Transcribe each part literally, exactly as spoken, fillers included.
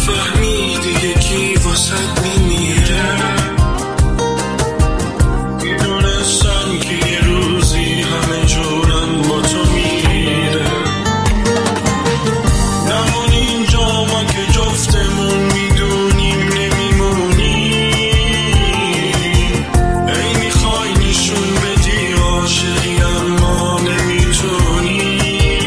فهمیدی یکی واسد میمیره، میدونستم که یه روزی همه جورم با تو میره. نمون اینجا ما که جفتمون میدونیم نمیمونی، ای میخوای نشون بدی عاشقی اما نمیتونی.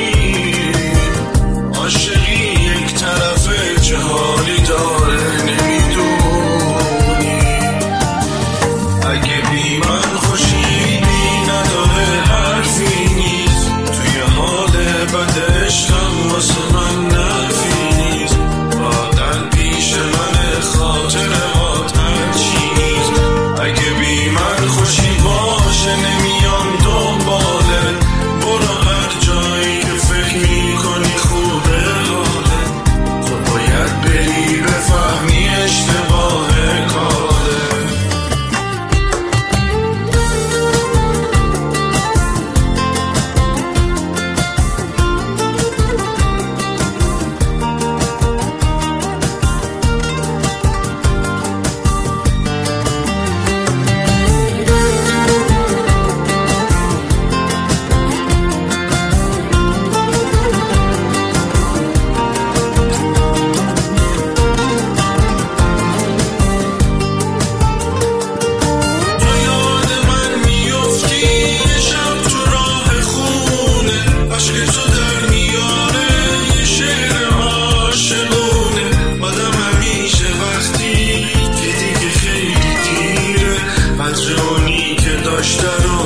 عاشقی یک طرفه چه حالی داره نمیدونی. اگه بی من خوشیدی نداره حرفی نیست، توی حال بد عشقم واسه من نفی نیست. بعدن پیش من خاطرات هر چیز. اگه بی من خوشی باشه نمیام دنباله، برو هر جایی که فکر میکنی خوبه حاله. تو باید بری بفهمی اشتباه کاره. داشته رو